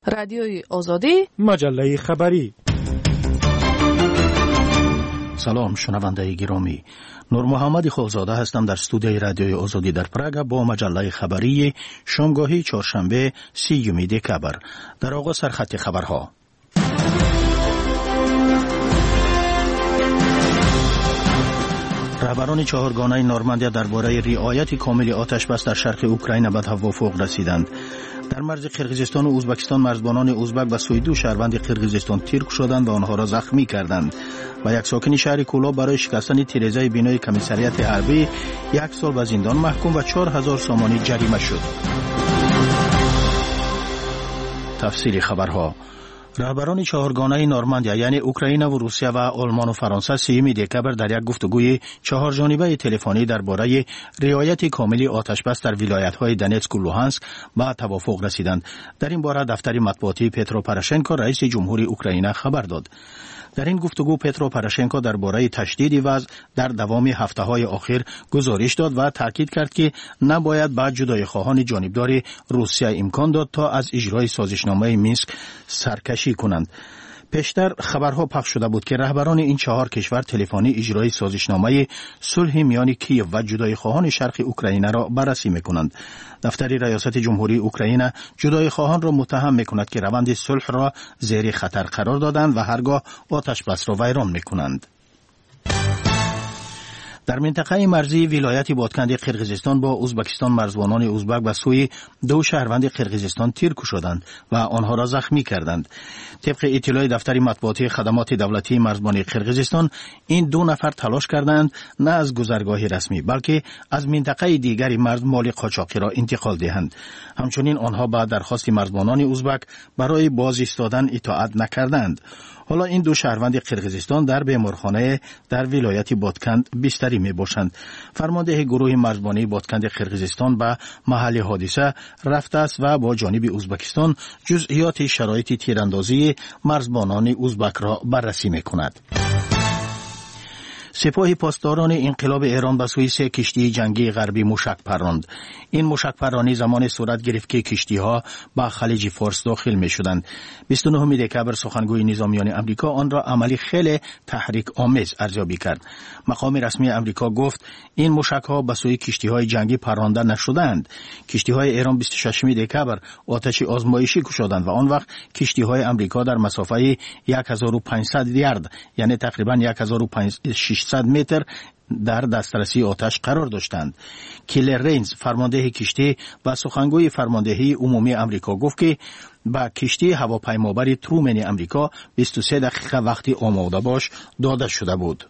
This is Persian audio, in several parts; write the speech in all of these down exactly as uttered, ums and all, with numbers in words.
رادیوی آزادی، مجله خبری. سلام شنونده گرامی، نور محمد خالزاده هستم در استودیوی رادیوی آزادی در پراگ با مجله خبری شامگاهی چهارشنبه سیوم دکبر. در آغاز سرخط خبرها. رهبران چهارگانه نورماندیا درباره رعایت کامل آتش بس در شرق اوکراین به توافق رسیدند. در مرز قرقیزستان و ازبکستان مرزبانان ازبک و سوی دو شهروند قرقیزستان ترک شدند و آنها را زخمی کردند و یک ساکن شهر کولاب برای شکستن تیره‌زای بینای کمیسریت حربی یک سال به زندان محکوم و چهار هزار سامانی جریمه شد. تفصیل خبرها. رهبران چهارگانه نورماندیا یعنی اوکراین و روسیه و آلمان و فرانسه سیوم دکبر در یک گفتگوی چهار جانبه تلفنی درباره رعایت کامل آتش بس در ولایت‌های دونتسک و لوهانسک به توافق رسیدند. در این باره دفتر مطبوعاتی پترو پروشنکو رئیس جمهوری اوکراین خبر داد. در این گفتگو پترو پروشنکو درباره تشدید وضع در دوام هفته‌های اخیر گزارش داد و تاکید کرد که نباید به جدای خواهان جانبدار روسیه امکان داد تا از اجرای سازشنامه مینسک سرکشی کنند. پیشتر خبرها پخش شده بود که رهبران این چهار کشور تلفنی اجرای سازشنامه صلح میان کیف و جدای خواهان شرق اوکراین را بررسی میکنند. دفتر ریاست جمهوری اوکراین جدای خواهان را متهم میکند که روند صلح را زیر خطر قرار دادند و هرگاه آتش بس را ویران میکنند. در منطقه مرزی ولایت بادکنده قرقیزستان با ازبکستان مرزبانان ازبک به سوی دو شهروند قرقیزستان ترک شدند و آنها را زخمی کردند. طبق اطلاع دفتر مطبوعاتی خدمات دولتی مرزبان قرقیزستان، این دو نفر تلاش کردند نه از گذرگاه رسمی بلکه از منطقه دیگری مرز مال قاچاقی را انتقال دهند. همچنین آنها به درخواست مرزبانان ازبک برای باز ایستادن اطاعت نکردند. حالا این دو شهروند قرقیزستان در بیمارخانه در ولایت بادکند بستری می باشند. فرمانده گروه مرزبانی بادکند قرقیزستان به محل حادثه رفته است و با جانب ازبکستان جزئیات شرایط تیراندازی مرزبانان ازبک را بررسی می کند. سپاه پاسداران انقلاب ایران به سوی سه کشتی جنگی غربی موشک پراند. این موشک پرانی زمان صورت گرفت که کشتی ها به خلیج فارس داخل می شدند. بیست و نهم دکبر سخنگوی نظامیان امریکا آن را عملی خیلی تحریک آمیز ارزیابی کرد. مقام رسمی امریکا گفت این موشک ها به سوی کشتی های جنگی پرانده نشدند. کشتی های ایران بیست و ششم دکبر آتش آزمایشی کشیدند و آن وقت کشتی های امریکا در مسافه هزار و پانصد یارد یعنی تقریبا ششصد متر در دسترسی آتش قرار داشتند. کیلر رینز فرمانده کشتی و سخنگوی فرماندهی عمومی امریکا گفت که با کشتی هواپیمابر ترومن امریکا بیست و سه دقیقه وقتی آماده باش داده شده بود.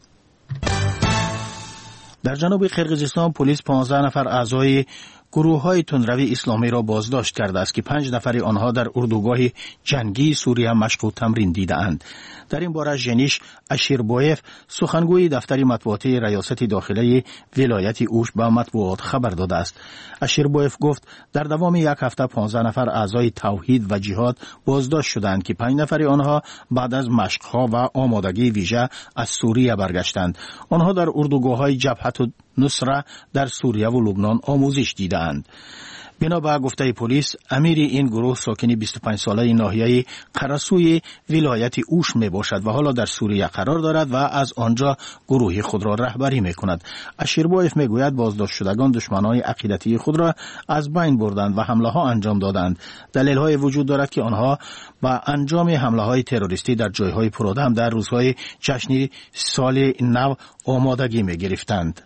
در جنوب قرقیزستان پلیس پانزده نفر اعضای گروه های تندروی اسلامی را بازداشت کرده است که پنج نفر آنها در اردوگاه جنگی سوریه مشق و تمرین دیدند. در این باره ژنیش اشیربویف سخنگوی دفتر مطبوعاتی ریاست داخلی ولایت اوش به مطبوعات خبر داده است. اشیربویف گفت در دوام یک هفته پانزده نفر اعضای توحید و جهاد بازداشت شدند که پنج نفر آنها بعد از مشق‌ها و آمادگی ویژه از سوریه برگشتند. آنها در اردوگاه های جبهت نصره در سوریه و لبنان آموزش دیدند. بنا به گفته پلیس، امیر این گروه ساکن بیست و پنج ساله ناحیه قرسوی ولایت اوش می باشد و حالا در سوریه قرار دارد و از آنجا گروه خود را رهبری می کند. اشیربایف می گوید بازداشت شدگان دشمنان عقیدتی خود را از بین بردند و حمله ها انجام دادند. دلیل های وجود دارد که آنها با انجام حمله های تروریستی در جایهای پرآدم در روزهای جشن سال نو آمادگی می گرفتند.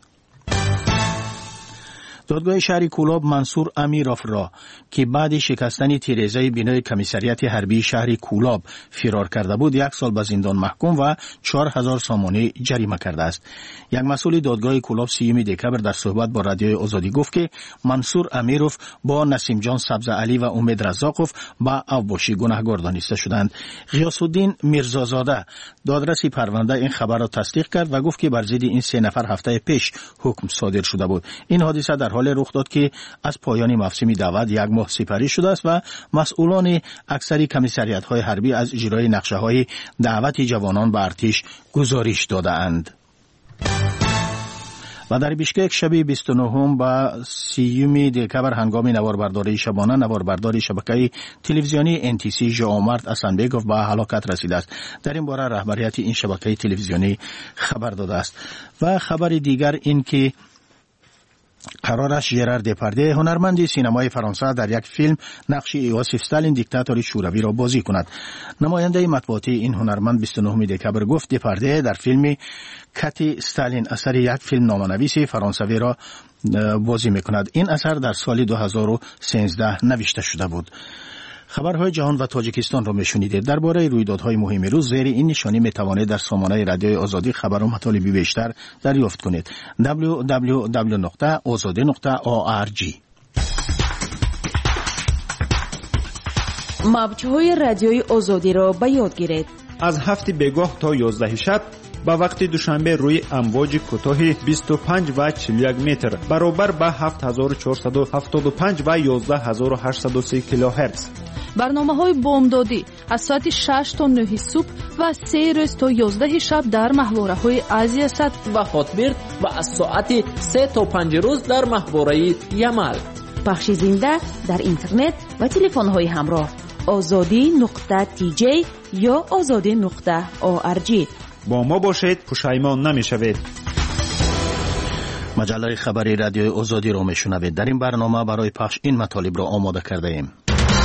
دادگاه شهر کولاب منصور امیروف را که بعد شکستن تیره‌زای بینای کمیسریت حربی شهر کولاب فرار کرده بود یک سال به زندان محکوم و چهار هزار سامانی جریمه کرده است. یک مسئول دادگاه کولاب سیوم دکبر در صحبت با رادیوی آزادی گفت که منصور امیروف با نسیم جان سبز علی و امید رزاقوف با اوباشی گناهکار دانسته شدند. غیاث الدین میرزازاده دادرس پرونده این خبر را تصدیق کرد و گفت که بر ضد این سه نفر هفته پیش حکم صادر شده بود. این حادثه در حال رخ داد که از پایان موسم دعوت یک ماه سپری شده است و مسئولان اکثری کمیسریت های حربی از اجرای نقشه های دعوت جوانان به ارتش گزارش داده اند. و در بیشکک شب بیست و نه و سی دکبر هنگام نواربرداری شبانه نواربرداری شبکه تلویزیونی ان تی سی ژائومارت اسنبگوف به هلاکت رسیده است. در این باره رهبریت این شبکه تلویزیونی خبر داده است. و خبر دیگر این که قرار است ژرار دپاردیه هنرمند سینمای فرانسه در یک فیلم نقش یوسف استالین دیکتاتور شوروی را بازی کند. نماینده مطبوعاتی این هنرمند بیست و نه دکبر گفت دپاردیه در فیلم کتی استالین اثر یک فیلم نامه‌نویس فرانسوی را بازی میکند. این اثر در سال دو هزار و سیزده نوشته شده بود. خبرهای جهان و تاجیکستان را میشنیدید. درباره رویدادهای مهم روز زیر این نشانی میتوانید در سامانه رادیوی آزادی خبر و مطالبی بیشتر دریافت کنید. دبلیو دبلیو دبلیو نقطه آزادی نقطه او آر جی. موج‌های رادیوی آزادی را به یاد گیرید. از هفت بگاه تا یازده شب با وقت دوشنبه روی امواج کوتاه بیست و پنج و چهل و یک متر برابر با هفت هزار و چهارصد و هفتاد و پنج و یازده هزار و هشتصد و سی کیلوهرتز. برنامه‌های بامدادی از ساعت شش تا نه صبح و سه روز تا یازده شب در محوره‌های آسیا صد و هاتبرد و از ساعت سه تا پنج روز در محوره یمل. پخش زنده در اینترنت و تلفن‌های همراه آزادی نقطه تی جی یا آزادی نقطه او آر جی. با ما باشید، پشیمان نمی‌شوید. مجله خبری رادیوی آزادی را میشنوید. در این برنامه برای پخش این مطالب را آماده کرده ایم.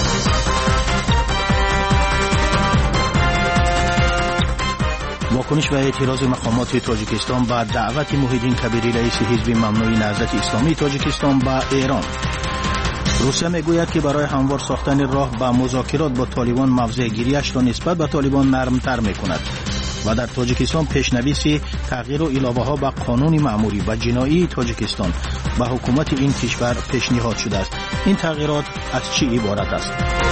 واکنش و اعتراض مقامات تاجیکستان به دعوت محیدین کبیری رئیس حزب ممنوع نهضت اسلامی تاجیکستان به ایران. روسیه میگوید که برای هموار ساختن راه به مذاکرات با طالبان موضع گیریش را نسبت به طالبان نرمتر میکند. و در تاجیکستان پیشنویس تغییر و علاوه ها به قانون مأموری و جنایی تاجیکستان به حکومت این کشور پیشنهاد شده است. این تغییرات از چی عبارت است؟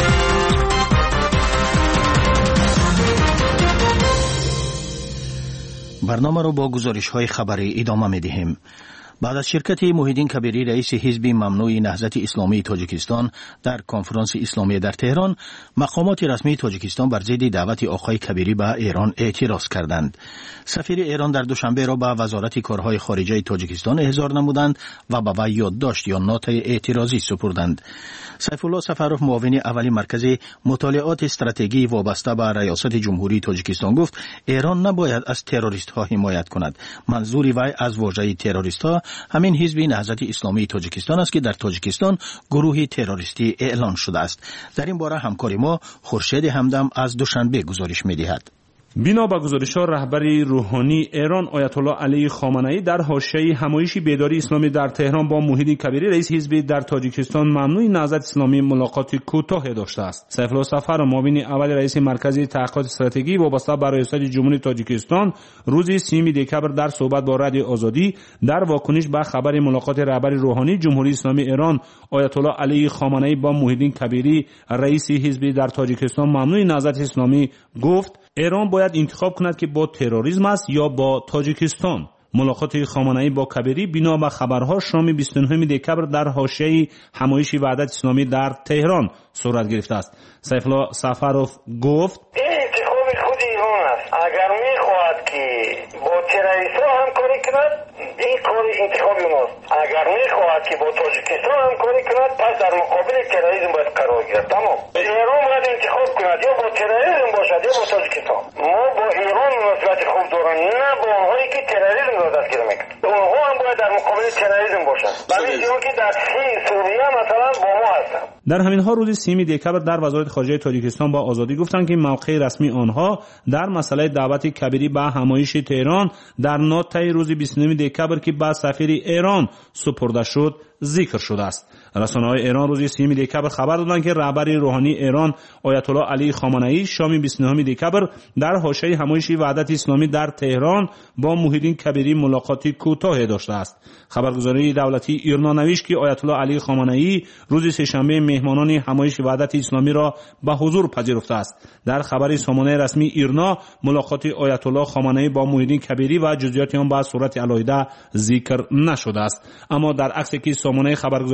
برنامه را با گزارش های خبری ادامه می دهیم. بعد از شرکت محیدین کبیری رئیس حزب ممنوع نهضت اسلامی تاجیکستان در کنفرانس اسلامی در تهران، مقامات رسمی تاجیکستان بر ضد دعوت آقای کبیری به ایران اعتراض کردند. سفیر ایران در دوشنبه را به وزارت کارهای خارجه تاجیکستان احضار نمودند و به وی یادداشت یا نوت اعتراضی سپردند. سیف الله سفروف معاون اول مرکز مطالعات استراتژی وابسته به ریاست جمهوری تاجیکستان گفت ایران نباید از تروریست ها حمایت کند. منظور وی از واژه تروریست ها همین حزب نهضت اسلامی تاجیکستان است که در تاجیکستان گروهی تروریستی اعلان شده است. در این باره همکار ما خورشید همدم از دوشنبه گزارش می‌دهد. بنا به گزارش‌ها رهبر روحانی ایران آیت الله علی خامنه‌ای در حاشیه همایش بیداری اسلامی در تهران با محیدین کبیری رئیس حزب در تاجیکستان ممنوع نهضت اسلامی ملاقات کوتاه داشته است. سیف الله سفر معاون اول رئیس مرکز تحقیقات استراتژی وابسته به ریاست جمهوری تاجیکستان روز سیوم دکبر در صحبت با رادیو آزادی در واکنش به خبر ملاقات رهبر روحانی جمهوری اسلامی ایران آیت الله علی خامنه‌ای با محیدین کبیری رئیس حزب در تاجیکستان ممنوع نهضت اسلامی گفت ایران باید انتخاب کند که با تروریسم است یا با تاجیکستان. ملاقات خامنه‌ای با کبیری بنا به خبرها شام بیست و نه دکبر در حاشیه همایش وحدت اسلامی در تهران صورت گرفته است. سیف الله سفروف گفت این انتخاب خود ایران است. اگر میخواهد که با تروریست‌ها همکاری کند این کار انتخاب اوناست. اگر میخواهد که با تاجیکستان همکاری کند پس در مقابل تروریسم باید قرار گیرد. تمام. ایران باید انتخاب کند یا با تروریسم باشد یا با تاجیکستان. ما با ایران مناسبت خوب داریم، نه با اونهایی که تروریسم را دستگیر میکنند. اونها هم باید در مقابل تروریسم باشند. برای اینکه در سوریه مثلا با ما هستند. در همین ها روز سیوم دکبر در وزارت خارجه تاجیکستان با آزادی گفتند که موقع رسمی آنها در مسئله دعوت کبیری به همایش تهران در نوت روز بیست و نه دکبر که به سفیر ایران سپرده شد ذکر شده است. رسانه‌های ایران روز سیوم دکبر خبر دادند که رهبر روحانی ایران آیت الله علی خامنه‌ای شام بیست و نه دکبر در حاشیه همایش وحدت اسلامی در تهران با محیدین کبیری ملاقاتی کوتاه داشته است. خبرگزاری دولتی ایرنا نوشت که آیت الله علی خامنه‌ای روز سه‌شنبه مهمانان همایش وحدت اسلامی را به حضور پذیرفته است. در خبری سامانه رسمی ایرنا ملاقات آیت الله خامنه‌ای با محیدین کبیری و جزئیات آن به صورت علایده ذکر نشده است. اما در عکسی که سامانه خبرگزاری فارس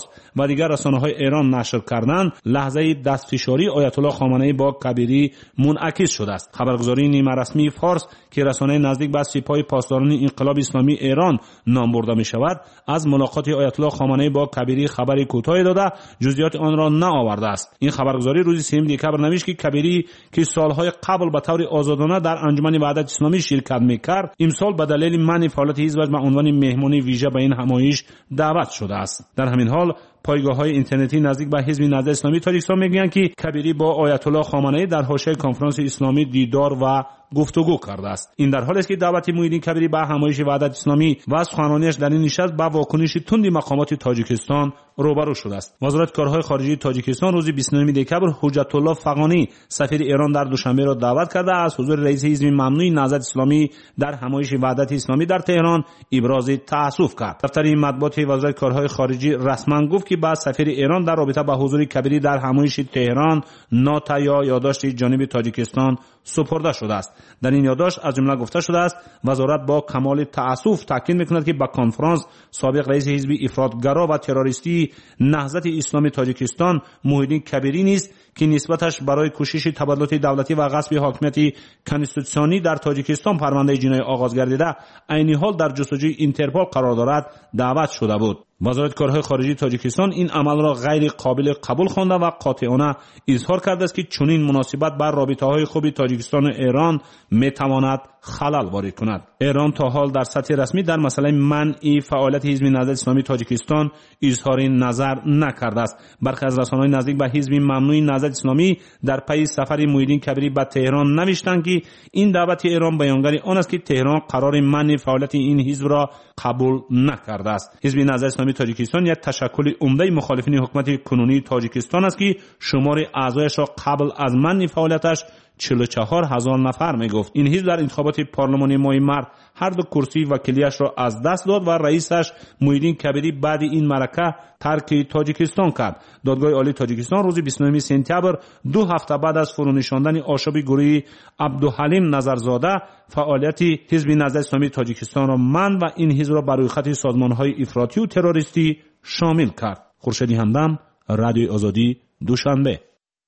و دیگر رسانه‌های ایران نشر کردند، لحظه دستفشاری آیت الله خامنه‌ای با کبیری منعکس شده است. خبرگزاری نیمه رسمی فارس که رسانه نزدیک به سپاه پاسداران انقلاب اسلامی ایران نام برده می شود، از ملاقات آیت الله خامنه‌ای با کبیری خبری کوتاهی داده جزئیات آن را نآورده است. این خبرگزاری روز سوم دکبر نوشت که کبیری که سالهای قبل به طور آزادانه در انجمن وحدت اسلامی شرکت می‌کرد، امسال به دلیل منع فعالیت حزب به عنوان مهمانی ویژه به این همایش دعوت شده است. در همین حال پایگاه‌های اینترنتی نزدیک به حزب نهضت اسلامی تاجیکستان میگویند که کبیری با آیت الله خامنه‌ای در حاشیه کنفرانس اسلامی دیدار و گفتگو کرده است. این در حالی است که دعوت محیدین کبیری به همایش وحدت اسلامی و سخنرانیش در این نشست با واکنش تند مقامات تاجیکستان روبرو شده است. وزارت کارهای خارجه تاجیکستان روز بیست و نهم دکبر حجت الله فغانی سفیر ایران در دوشنبه را دعوت کرده از حضور رئیس حزب ممنوع نهضت اسلامی در همایش وحدت اسلامی در تهران ابراز تأسف کرد. دفتر مطبوعات وزارت کارهای خارجه رسما گفت که بعد سفیر ایران در رابطه با حضور کبیری در همایش تهران نوت یا یادداشت جانب تاجیکستان سپرده شده است. در این یادداشت از جمله گفته شده است وزارت با کمال تأسف تاکید می‌کند که با کنفرانس سابق رئیس حزب افراطگرا و تروریستی نهضت اسلامی تاجیکستان محیدین کبیری نیست که نسبتش برای کوشش تبادلات دولتی و غصب حاکمیت کنستیتوسیونی در تاجیکستان پرونده جنایی آغاز گردیده عین حال در جستجوی اینترپل قرار دارد دعوت شده بود. وزارت کارهای خارجه تاجیکستان این عمل را غیر قابل قبول خوانده و قاطعانه اظهار کرده است که چنین مناسبت بر رابطه‌های خوب تاجیکستان و ایران میتواند خلل وارد کند. ایران تا حال در سطح رسمی در مسئله منع فعالیت حزب نهضت اسلامی تاجیکستان اظهار نظر نکرده است. برخی از رسانه‌های نزدیک به حزب ممنوع نهضت اسلامی در پی سفر محیدین کبیری به تهران نوشتند که این دعوت ایران بیانگر آن است که تهران قرار منع فعالیت این حزب را قبول نکرده است. حزب نهضت اسلامی تاجیکستان یک تشکل عمده مخالفین حکومت کنونی تاجیکستان است که شمار اعضایش را قبل از منع فعالیتش چهل و چهار هزار نفر می گفت. این حزب در انتخابات پارلمانی ماه مارس هر دو کرسی وکیلیش را از دست داد و رئیسش محیدین کبیری بعد این معرکه ترک تاجیکستان کرد. دادگاه عالی تاجیکستان روز بیست و نهم سپتامبر دو هفته بعد از فرونشاندن آشوب گروهی عبدالحلیم نظرزاده فعالیت حزب نهضت اسلامی تاجیکستان را منع و این حزب را بر روی خط سازمان‌های افراطی و تروریستی شامل کرد. خورشیدی همدم، رادیوی آزادی، دوشنبه.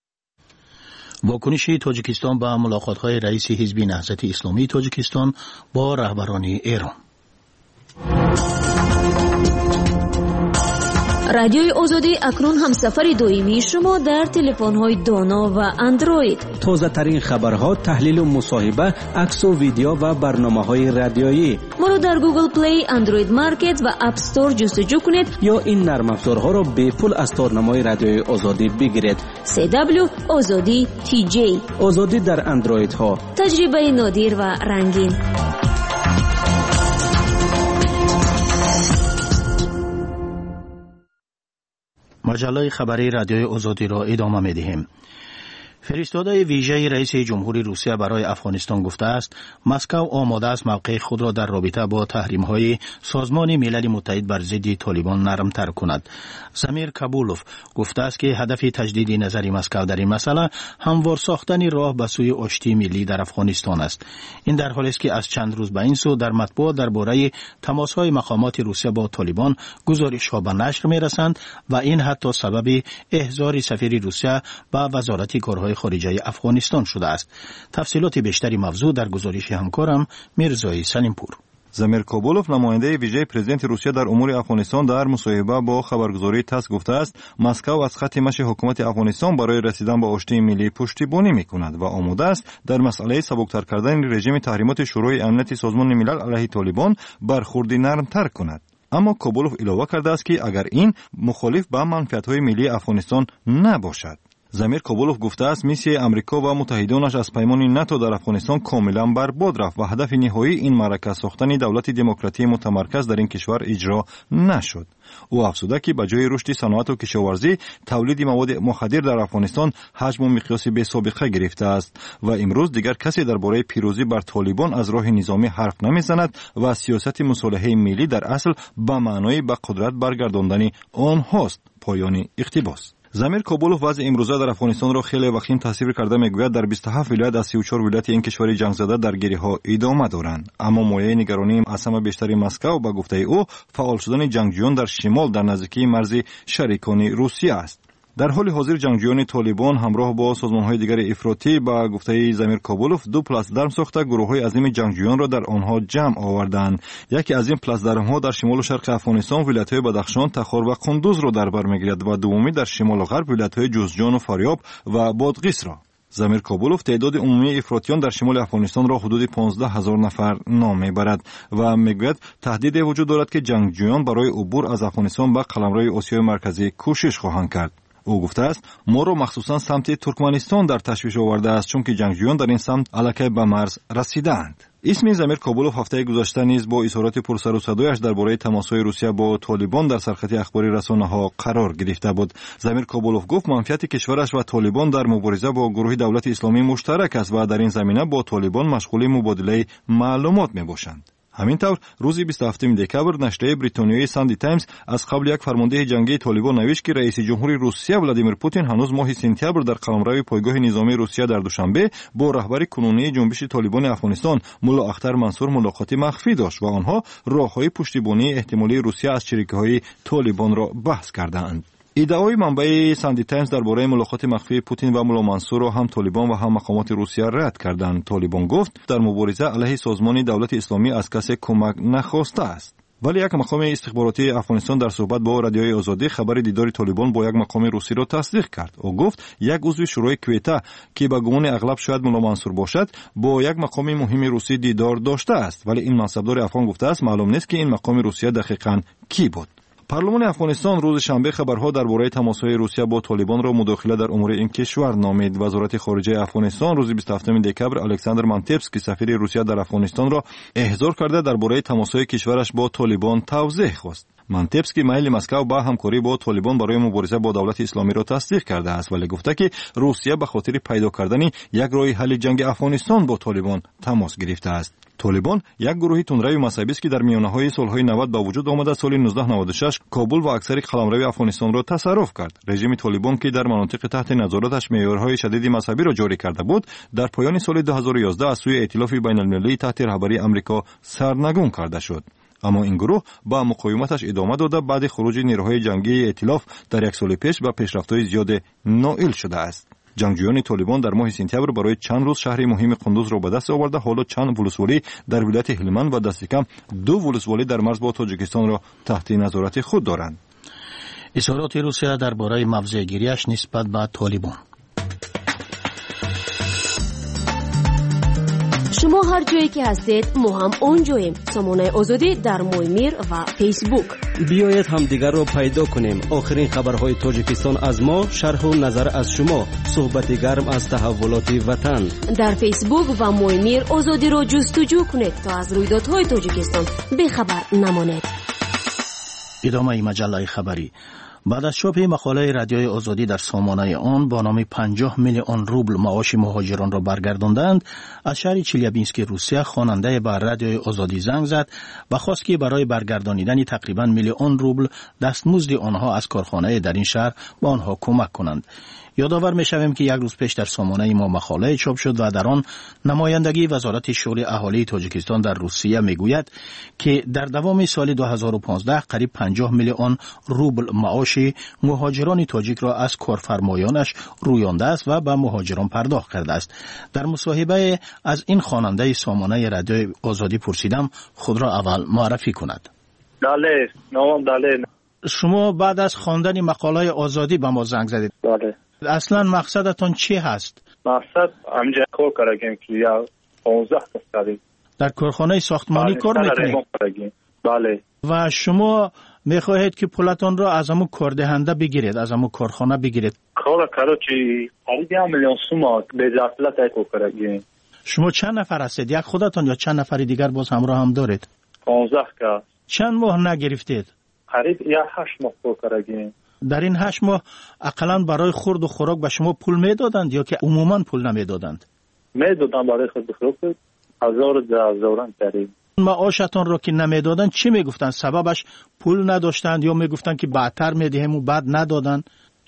واکنش تاجیکستان به ملاقات‌های رئیس حزب نهضت اسلامی تاجیکستان با رهبران ایران. رادیوی آزادی اکنون همسفر دائمی شما در تلفن‌های دانا و اندروید. تازه ترین خبرها، تحلیل و مصاحبه، عکس و ویدیو و برنامه‌های رادیویی. ما را در گوگل پلی، اندروید مارکت و اپ استور جستجو کنید یا این نرم افزارها را به پول از تارنمای رادیوی آزادی بگیرید. سی دبلیو آزادی تی جی. آزادی در اندروید ها. تجربه نادر و رنگین. مجله خبری رادیوی آزادی را ادامه می‌دهیم. فرستاده ویژه رئیس جمهوری روسیه برای افغانستان گفته است مسکو آماده است موقع خود را در رابطه با تحریم‌های سازمان ملل متحد بر ضد طالبان نرم‌تر کند. زمیر کابولوف گفته است که هدف تجدید نظر مسکو در این مسئله هموار ساختن راه به سوی آشتی ملی در افغانستان است. این در حالی است که از چند روز به این سو در مطبوعات درباره تماس‌های مقامات روسیه با طالبان گزارش‌ها به نشر می‌رسند و این حتی سبب احضار سفیر روسیه به وزارت کارهای خارجه افغانستان شده است. تفصیلات بیشتری موضوع در گزارش همکارم میرزای سلیمپور. زمیر کابولوف نماینده ویژه پرزیدنت روسیه در امور افغانستان در مصاحبه با خبرگزاری تاس گفته است مسکو از خط مشی حکومت افغانستان برای رسیدن به آشتی ملی پشتیبانی میکند و آماده است در مسئله سبکتر کردن رژیم تحریمات شورای امنیت سازمان ملل علیه طالبان برخوردی نرمتر کند. اما کابولوف علاوه کرده است که اگر این مخالف با منفعت‌های ملی افغانستان نباشد. زمیر کابولوف گفته است میسیای امریکا و متحدانش از پیمان ناتو در افغانستان کاملا برباد رفت و هدف نهایی این معرکه ساختن دولت دموکراتی متمرکز در این کشور اجرا نشد. او افزوده که به جای رشد صنعت و کشاورزی تولید مواد مخدر در افغانستان حجم و مقیاس بی سابقه گرفته است و امروز دیگر کسی درباره پیروزی بر طالبان از راه نظامی حرف نمیزند و سیاست مصالحه ملی در اصل به معنای به قدرت برگرداندن آنهاست. پایان اقتباس. زمیر کابولوف وضع امروزه در افغانستان را خیلی وخیم تصویر کرده میگوید در بیست و هفت ولایت از سی و چهار ولایت این کشور جنگ زده درگیری‌ها ادامه دارند، اما مایه نگرانی از همه بیشتر مسکو به گفته او فعال شدن جنگجویان در شمال در نزدیکی مرز شریکان روسیه است. در حال حاضر جنگجویان طالبان همراه با سازمان‌های دیگر افراطی با گفته زمیر کابولوف دو پلاسدرم ساخته گروه‌های عظیم جنگجویان را در آنها جمع آوردند. یکی از این پلاسدرم‌ها در شمال و شرق افغانستان ولایت‌های بدخشان، تخار و قندوز را در بر می‌گیرد و دومی در شمال و غرب ولایت‌های جوزجان و فاریاب و بادغیس را. زمیر کابولوف تعداد عمومی افراطیان در شمال افغانستان را حدود پانزده هزار نفر نام میبرد و میگوید تهدید وجود دارد که جنگجویان برای عبور از افغانستان به قلمرو آسیای مرکزی کوشش خواهند کرد. او گفته است ما را مخصوصا سمت ترکمنستان در تشویش آورده است، چون که جنگجویان در این سمت الکی به مرز رسیدند. اسم زمیر کابولوف هفته گذشته نیز با اظهارات پرسر و صدایش درباره تماس‌های روسیه با طالبان در سرخط اخباری رسانه‌ها قرار گرفته بود. زمیر کابولوف گفت منفعت کشورش و طالبان در مبارزه با گروه دولت اسلامی مشترک است و در این زمینه با طالبان مشغول مبادله معلومات میباشند. همینطور روز بیست و هفتم دکبر نشریه بریتانیایی ساندی تایمز از قبل یک فرمانده جنگی طالبان نوشت که رئیس جمهوری روسیه ولادیمیر پوتین هنوز ماه سپتامبر در قلمرو پایگاه نظامی روسیه در دوشنبه با رهبر کنونی جنبش طالبان افغانستان مولا اختر منصور ملاقاتی مخفی داشت و آنها راههای پشتیبانی احتمالی روسیه از چریکی‌های طالبان را بحث کردند. ادعای منبع ساندی تایمز درباره ملاقات مخفی پوتین و مولا منصور را هم طالبان و هم مقامات روسیه رد کردند. طالبان گفت در مبارزه علیه سازمان دولت اسلامی از کسی کمک نخواسته است. ولی یک مقام استخباراتی افغانستان در صحبت با رادیوی آزادی خبر دیدار طالبان با یک مقام روسی را تصدیق کرد. او گفت یک عضو شورای کویته که به گمان اغلب شاید مولا منصور باشد با یک مقام مهم روسی دیدار داشته است، ولی این منصبدار افغان گفته است معلوم نیست که این مقام روسی دقیقاً کی بود. پارلمان افغانستان روز شنبه خبرها درباره تماس‌های روسیه با طالبان را مداخله در امور این کشور نامید. وزارت خارجه افغانستان روز بیست و هفتم دکبر الکساندر مانتپسکی سفیر روسیه در افغانستان را احضار کرده درباره تماس‌های کشورش با طالبان توضیح خواست. مانتپسکی میل مسکو با همکاری با طالبان برای مبارزه با دولت اسلامی را تصدیق کرده است، ولی گفته که روسیه به خاطر پیدا کردن یک راه حل جنگ افغانستان با طالبان تماس گرفته است. طالبان یک گروه تندروی مذهبی است که در میانه‌های سال‌های نود به وجود آمده. سال نوزده نود و شش کابل و اکثر قلمرو افغانستان را تصرف کرد. رژیم طالبان که در مناطق تحت نظارتش معیارهای شدید مذهبی را جاری کرده بود، در پایان سال دو هزار و یازده از سوی ائتلاف بین‌المللی تحت رهبری آمریکا سرنگون کرده شد. اما این گروه با مقاومتش ادامه داده بعد خروج نیروهای جنگی ائتلاف در یک سال پیش به پیشرفت‌های زیاد نائل شده است. جنگجویان طالبان در ماه سپتامبر برای چند روز شهر مهم قندوز را به دست آورده. حالا چند ولسوالی در ولایت هلمند و دست کم دو ولسوالی در مرز با تاجیکستان را تحت نظارت خود دارند. اظهارات روسیه درباره موضع‌گیری‌اش نسبت به طالبان. شما هر جایی که هستید ما هم اونجاییم. سامانه آزادی در مویمیر و فیسبوک. بیایید همدیگر را پیدا کنیم. آخرین خبرهای تاجیکستان از ما، شرح و نظر از شما، صحبت گرم از تحولات وطن. در فیسبوک و مویمیر آزادی را جستجو کنید تا از رویدادهای تاجیکستان بخبر نمانید. ادامه مجله خبری. بعد از چاپ مقاله رادیوی آزادی در سامانه آن با نام پنجاه میلیون روبل معاش مهاجران را برگرداندند، از شهر چلیابینسک روسیه خواننده به رادیوی آزادی زنگ زد و خواست که برای برگردانیدن تقریبا میلیون روبل دستمزد آنها از کارخانه در این شهر به آنها کمک کنند. یادآور می‌شویم که یک روز پیش در سامانه ما مقاله چاپ شد و در آن نمایندگی وزارت شغل اهالی تاجیکستان در روسیه میگوید که در دوام سال دو هزار و پانزده قریب پنجاه میلیون روبل معاش مهاجران تاجیک را از کارفرمایانش رویانده است و به مهاجران پرداخت کرده است. در مصاحبه از این خواننده سامانه رادیوی آزادی پرسیدم خود را اول معرفی کند. بله، نام بله. شما بعد از خواندن مقاله آزادی به ما زنگ زدید. بله. اصلا مقصدتون چی هست؟ مقصد همجا کار کردیم که یا پانزده کاری در کارخانه ساختمانی کار میکنید؟ بله. و شما میخواهید که پولتون را از همون کاردهنده بگیرید، از همون کارخانه بگیرید؟ کار کارو چی قریب یک میلیون سوم به زفلت کار کردیم. شما چند نفر هستید؟ یک خودتون یا چند نفر دیگر باز همراه هم دارید؟ پانزده کار. چند ماه نگرفتید؟ قریب یا هشت ماه کار کردیم. در این هشت ماه اقلا برای خورد و خوراک به شما پول میدادند یا که عموما پول نمیدادند؟ میدادند برای خورد و خوراک هزار دو هزاران تقریبا. معاشتون را که نمیدادند چی میگفتند؟ سببش پول نداشتند یا میگفتند که بعدتر میدهیم و بعد ندادند؟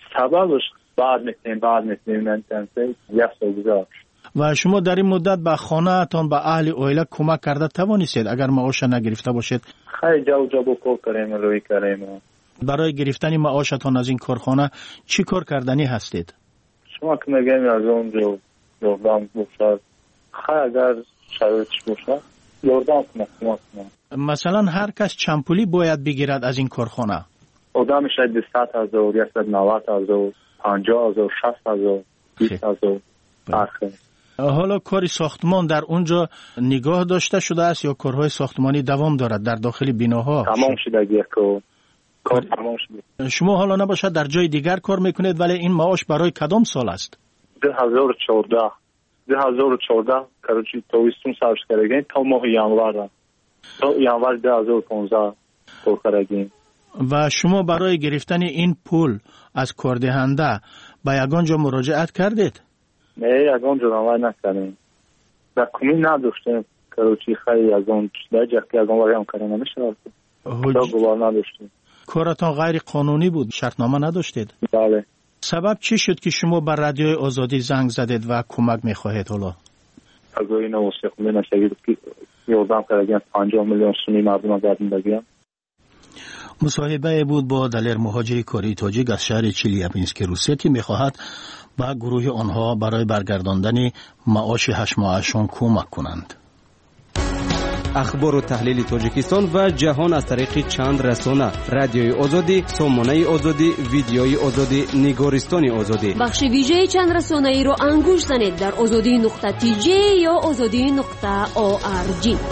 سببش بعد میتونیم بعد میتونیم انتنسیت یک سال گذاشت. و شما در این مدت به خانه تان به اهل اویله کمک کرده توانستید اگر معاش نگرفته باشید؟ خیلی جا و جا با کار کردیم روی کردیم. برای گرفتن معاشتان از این کارخانه چی کار کردنی هستید؟ شما که میگیم از اونجا یردام باشد خیلی اگر شرایطش باشد یردام کنه. مثلا هر کس چند پولی باید بگیرد از این کارخانه؟ آدم شاید دویست هزار، صد و نود هزار، پنجاه هزار، شصت هزار، بیست هزار. حالا کاری ساختمان در اونجا نگاه داشته شده است یا کارهای ساختمانی دوام دارد در داخل بیناها؟ تمام شده دیگه کار تمام شده. شما حالا نباشد در جای دیگر کار میکنید ولی این معاش برای کدام سال است؟ دو هزار و چهارده دو هزار و چهارده کارچی تابستون سرش کردیم تا ماه ینوار تا ینوار دو هزار و پانزده کار کردیم. و شما برای گرفتن این پول از کاردهنده به یگان جا مراجعت کردید؟ نه یگان جا نمای نکردیم. در کمی نداشتیم کارچی خیلی از اون در جا که یگان واری هم کردیم نمیشه دا گوار نداشتیم. کارتان غیر قانونی بود؟ شرطنامه نداشتید؟ بله. سبب چی شد که شما بر رادیوی آزادی زنگ زدید و کمک میخواهید حالا؟ از این واسه خونه نشگید که یردام کردیم پنجاه میلیون سونی مردم دادیم بگیم. مصاحبه بود با دلیر مهاجر کاری تاجیک از شهر چلیابینسک روسیه که میخواهد با گروه آنها برای برگرداندن معاش هشت ماهشان کمک کنند. اخبار و تحلیل تاجیکستان و جهان از طریق چند رسانه: رادیوی آزادی، سامانه آزادی، ویدیوی آزادی، نگارستان آزادی. بخش ویژه چند رسانه ای رو انگوش زنید در آزادی نقطه تی جی یا آزادی نقطه او آر جی.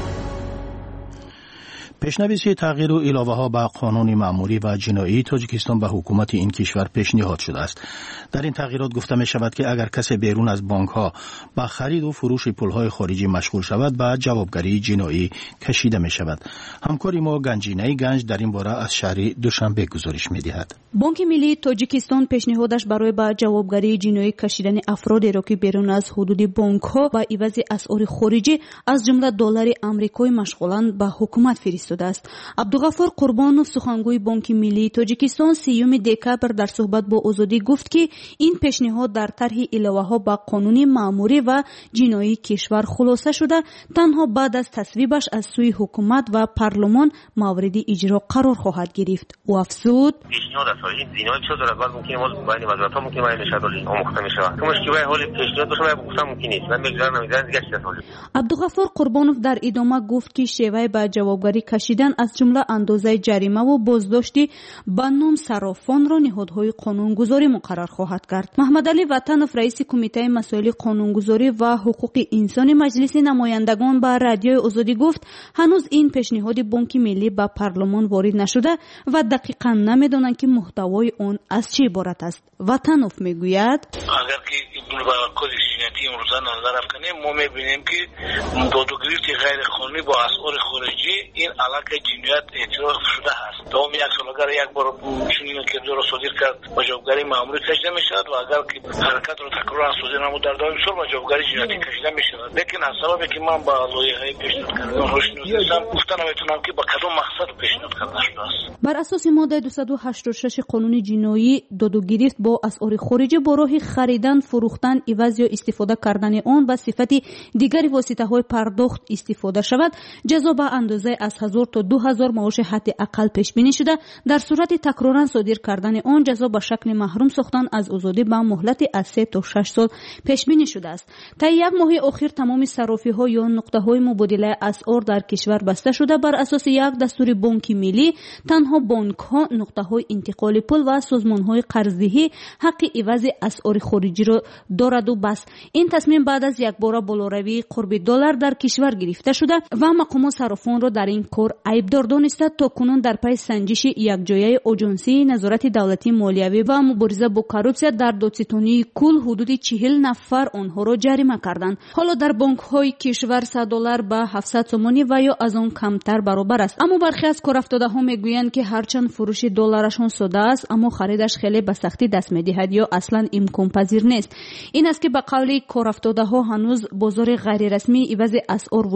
پیشنویسی تغییر و علاوه ها به قانون مأموری و جنایی تاجیکستان به حکومت این کشور پیشنهاد شده است. در این تغییرات گفته می شود که اگر کسی بیرون از بانک ها به خرید و فروش پول های خارجی مشغول شود به جوابگری جنایی کشیده می شود. همکاری ما گنجینه گنج در این باره از شهر دوشنبه گزارش می دهد. بانک ملی تاجیکستان پیشنهادش برای به جوابگری جنایی کشیدن افرادی را که بیرون از حدود بانک ها و عوض اسعار خارجی از جمله دلار آمریکایی مشغولند به حکومت فرستاده است. عبدالغفار قربانوف سخنگوی بانک ملی تاجیکستان سیوم دکبر در صحبت با آزادی گفت که این پیشنهاد در طرح علاوه ها به قانون مأموری و جنایی کشور خلاصه شده تنها بعد از تصویبش از سوی حکومت و پارلمان مورد اجرا قرار خواهد گرفت. و افزود پیشنهاد است این جنایی چه دارد بعد ممکنه ما بین وزارت‌ها ممکنه ما نشداریم آموخته میشه تو مشکل حال پیشنهاد باشه گفتم ممکن نیست من میگذارم نمیذارم دیگه چه سوالی. عبدالغفار قربانوف در ادامه گفت که شیوه به جوابگری کشیدن از جمله اندازه جریمه و بازداشتی به نام صرافان را نهادهای قانونگذاری مقرر خواهد کرد. محمد علی وطنوف رئیس کمیته مسائل قانونگذاری و حقوق انسانی مجلس نمایندگان به رادیوی آزادی گفت هنوز این پیشنهاد بانک ملی به پارلمان وارد نشده و دقیقاً نمیدانند که محتوای آن از چه عبارت است. وطنوف میگوید اگر که این کد جنایی امروز نظر کنیم ما میبینیم که دادگیری غیر قانونی با اسعار خارجی این علاقه جنایت اعتراف شده است. دوم یک سال اگر یک بار چنین کردار را صادر کرد با جوابگری مأموری کشیده میشود و اگر که حرکت را تکرار صادر نمود در دائم سال با جوابگری جنایتی کشیده میشود. لیکن از سببی که من با لایحه پیشنهاد کردم روشنی داشتم گفتن نمیتونم که با کدام مقصد پیشنهاد کرده شده است. بر اساس ماده دویست و هشتاد و شش قانون جنایی دادگیری با اسعار خارجی با راه خریدن، فروختن، عوض یا استفاده کردن آن به صفت دیگری واسطه‌های پرداخت استفاده شود جزا به اندازه از هزار تا دو هزار معاش حد اقل پیش بینی شده. در صورت تکرارا صادر کردن آن جزا به شکل محروم ساختن از آزادی به مهلت از سه تا شش سال پیش بینی شده است. تا یک ماه اخیر تمام صرافی‌ها یا نقطه‌های مبادله اسعار در کشور بسته شده. بر اساس یک دستور بانک ملی تنها بانک‌ها، نقطه‌های انتقال پول و سازمان‌های قرضدهی حق عوض اسعار خارجی را دارد و بس. این تصمیم بعد از یک بار بالاروی قرب دلار در کشور گرفته شده و مقامات صرافان را در این کار عیبدار دانسته. تا کنون در پی سنجش یک جایه آژانسی نظارت دولتی مالیوی و مبارزه با کورپسیا در دادستانی کل حدود چهل نفر آنها را جریمه کردند. حالا در بانک‌های کشور صد دلار به هفتصد سومانی و یا از آن کمتر برابر است. اما برخی از کارافتاده‌ها میگویند که هرچند فروش دلارشان ساده است اما خریدش خیلی به سختی دست می‌دهد یا اصلا امکان پذیر نیست. این است که به قول کارافتاده‌ها هنوز بازار غیر رسمی عوض اسعار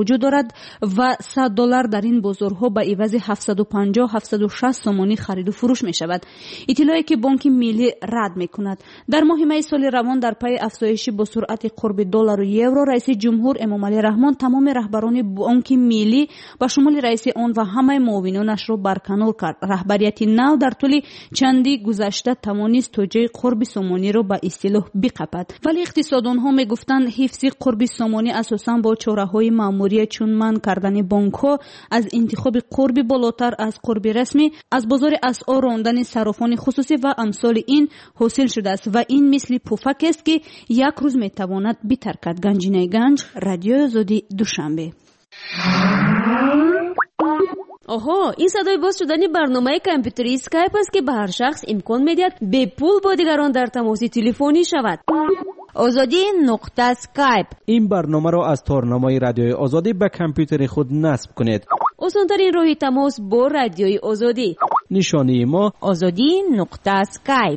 وجود دارد و صد دلار در این بازارها به عوض هفتصد و پنجاه هفتصد و شصت سومانی خرید و فروش می شود. اطلاعی که بانک ملی رد می کند. در ماه می سال روان در پی افزایش با سرعت قرب دلار و یورو، رئیس جمهور امام علی رحمان تمام رهبران بانک ملی با شمول رئیس آن و همه معاونانش را برکنار کرد. رهبریت نو در طول چندی گذشته توانست توجیه قرب سومانی را به اصطلاح بقپد، ولی اقتصاددان ها می گفتند حفظ قرب سومانی اساساً با چاره‌های مأموری چون من کردن بانک ها از انتخاب قرب بالاتر از قرب رسمی، از بازار اسعار راندن صرافان خصوصی و امثال این حاصل شده است و این مثل پفک است که یک روز می تواند بترکد. گنجینه گنج، رادیو آزادی، دوشنبه. آها، این صدای باز شدن برنامه کامپیوتری اسکایپ است که به هر شخص امکان می‌دهد به پول با دیگران در تماس تلفنی شود. آزادی نقطه اسکایپ. این برنامه را از تارنمای رادیوی آزادی به کامپیوتر خود نصب کنید. آسان‌ترین راه تماس با رادیوی آزادی. نشانی ما آزادی نقطه اسکایپ.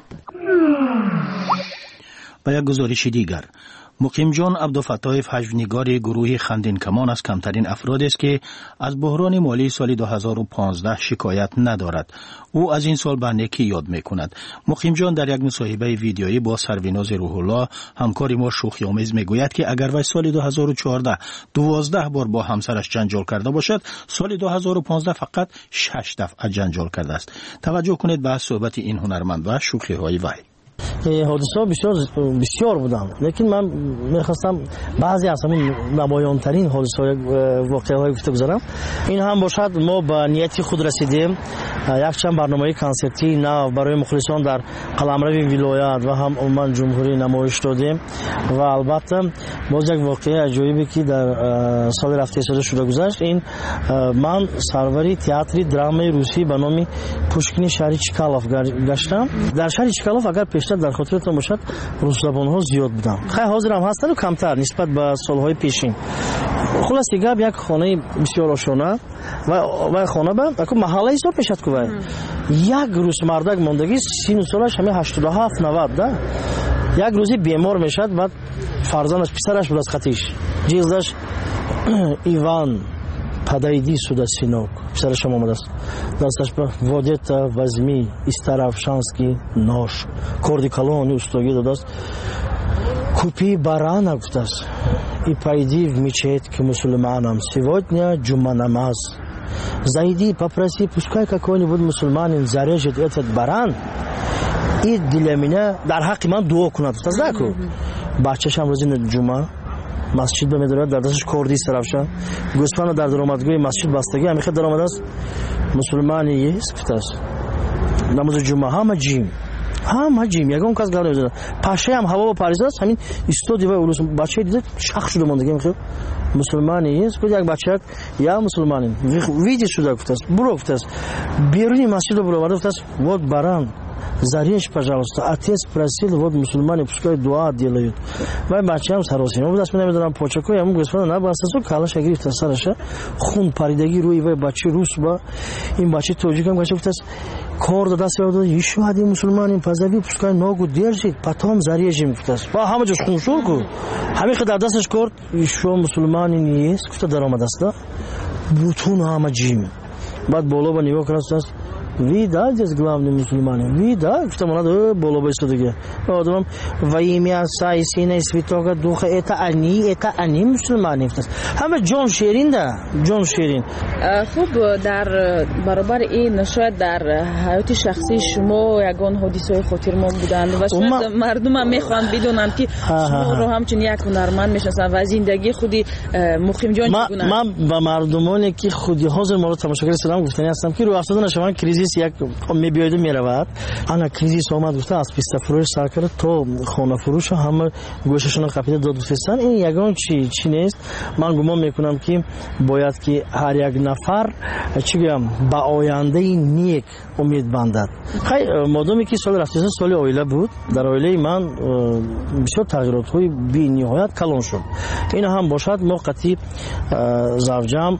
و یک گزارش دیگر، مقیم جان عبدالفتاح حجونگار گروه خندین کمان از کمترین افراد است که از بحران مالی سال دو هزار و پانزده شکایت ندارد. او از این سال به نیکی یاد میکند. مقیم جان در یک مصاحبه ویدیویی با سرویناز روح الله همکار ما شوخی آمیز میگوید که اگر وی سال دو هزار و چهارده دوازده بار با همسرش جنجال کرده باشد، سال دو هزار و پانزده فقط شش دفعه جنجال کرده است. توجه کنید به صحبت این هنرمند و شوخی های وی. حادثه بسیار بسیار بودن، لیکن من میخواستم بعضی از همین نمایان ترین حادثه های واقعه های گفته بذارم. این هم باشد ما به نیتی خود رسیدیم، یک چند برنامه کنسرتی نو برای مخلصان در قلمرو ولایت و هم عموما جمهوری نمایش دادیم و البته باز یک واقعه عجیبی که در سال رفته سال شده گذشت. این من سروری تئاتر درامای روسی به نام پوشکین شهر چکالوف گشتم. در شهر چکالوف اگر پیشتر در خاطرتون باشد روس زبان‌ها زیاد بودن، خیلی حاضر هم هستن و کمتر نسبت به سالهای پیشین. خلاص دیگه یک خانه بسیار آشنا و و خانه به یک محله حساب میشد که یک روز مردک ماندگی سین سالش همه هشتاد و هفت نود ده. یک روزی بیمار میشد، بعد فرزندش پسرش بود از خطیش جیزش ایوان پدایدی سودا سینوک پسرش هم آمده است، دستش به ودیتا возьми старовшанский нож корди колонию устоги дада است. купи барана гуфта است и пойди в мечеть к мусульманам, сегодня джума намаз. зайди попроси, пускай какой-нибудь мусульманин зарежет этот баран и для меня در حق من دعا کند. تذکر بچه‌ش هم روز جمعه مسجد به میدارد، در دستش کردی سرفشان گوسفند در درآمدگاه مسجد بستگی همیشه درآمد است. مسلمانی است است نماز جمعه همه جیم همه جیم یگان کس گرد نمیدونه. پشه هم هوا و پاریس است، همین استودی و اولوس بچه دیده شخص شده ماندگی میخواد مسلمانی است. یک بچه یا مسلمانی ویدیو شده گفته است، برو گفته است بیرونی مسجد رو برو گفته است вот баран зарежь, пожалуйста. Отец просил, вот мусульмане пускай дуа делают. Вай бачам саросим. Мы дасме намедарам почако, я ему господа на басасо калаша грифта сараша хун паридагӣ рӯи вай бачи рус ба ин бачи тоҷикам гашта гуфтааст кор дада савдо ишо ади мусульманин пазави пускай ногу держит, потом зарежем гуфтааст. Ва ҳама ҷош хун шуд ку. Ҳамин дар дасташ корд ишо мусульманин ест гуфта даромадаст да. Бутун ҳама ҷим. Баъд боло ба нигоҳ кардааст. Вида, здесь главный мусульманин. Вида, что надо было бы все-таки. Вот, во имя Отца и Сына и Святого Духа. Это они, это они мусульмане. همه جان شیرین ده، جان شیرین. خوب در برابر این شاید در حیات شخصی شما یگان حادثه‌های خاطرمان بودند و شاید مردم هم میخوان بدونند که شما رو همچون یک هنرمند میشناسن و زندگی خودی مقیم جان چگونه. من با مردمانی که خودی حاضر ما رو تماشاگر سلام گفتنی هستم که رو افتادن شما کریزیس یک میبیاید میرود. انا کریزیس اومد گفته از پیست فروش سر کرد تو خانه فروش همه گوششون قپیده داد گفتن این یگان چی چی نیست. من گمان میکنم که باید که هر یک نفر چی بگم با آینده نیک امید بندد. خیلی مادامی که سال رفته سال اویله بود، در اویله من بسیار تغییرات های بی نهایت کلان شد. این هم باشد ما قطعی زوجم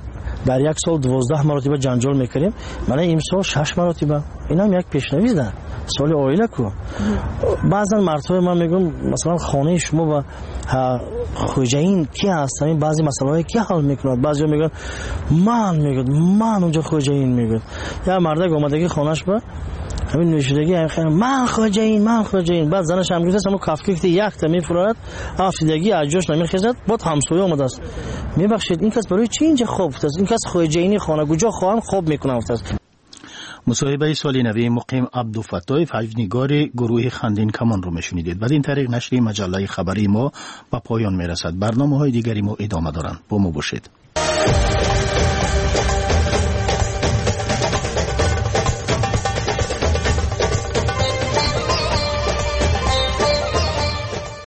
در یک سال دوازده مرتبه جنجال میکنیم، من امسال شش مرتبه. اینم یک پیشنهاد سال اوایل کو. بعضا مرتبه من میگم مثلا خانه شما با خوجین کی هستن، بعضی مسائل کی حل میکنه، بعضی میگن من میگم من اونجا خوجین میگم. یا مرد اومدگی خانهش با همین نوشیدگی هم خیلی من خوجین من خوجین، بعد زنش هم گفت اما کافی که یک تا میفراد افسردگی اجاش نمیخیزد، بعد همسایه اومده است میبخشید این کس برای چی اینجا خوب است، این کس خوجینی خانه کجا خواهم خوب میکنه است. مصاحبه سالی نوی مقیم عبدالفتاح خبرنگار گروه خندین کمان رو میشنیدید. بعد این طریق نشر مجله خبری ما به پایان میرسد. برنامه های دیگری ما ادامه دارند. با ما باشید.